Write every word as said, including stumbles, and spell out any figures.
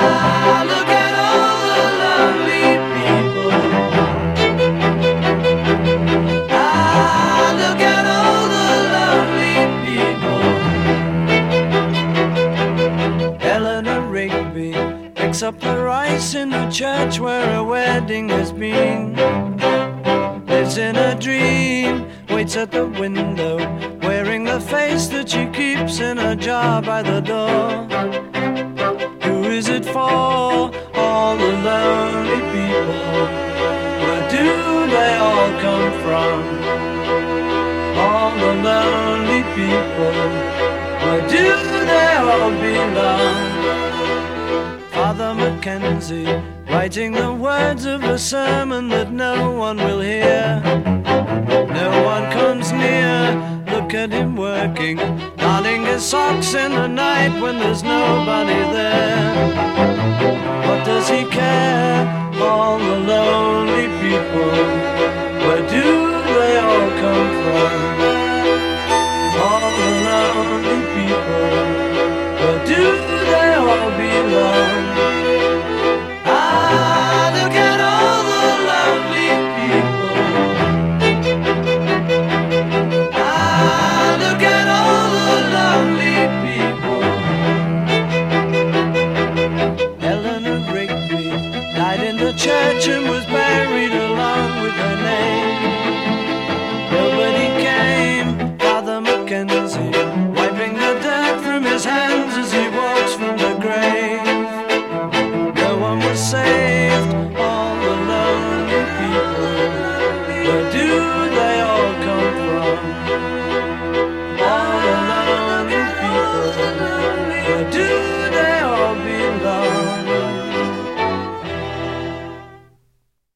Ah, look at all the lonely people. Ah, look at all the lonely people. Eleanor Rigby picks up the rice in the church where a wedding has been. Lives in a dream, waits at the window, wearing the face that she keeps in a jar by the door. Who is it for? All the lonely people. Where do they all come from? All the lonely people. Where do they all belong? Father Mackenzie, writing the words of a sermon that no one will hear. No one comes near. Look at him working, darning his socks in the night when there's nobody there. What does he care? All the lonely people. Where do they all come from? All the lonely people. Where do they all belong? Ah, look at all the lonely people. Ah, look at all the lonely people. Eleanor Rigby died in the church and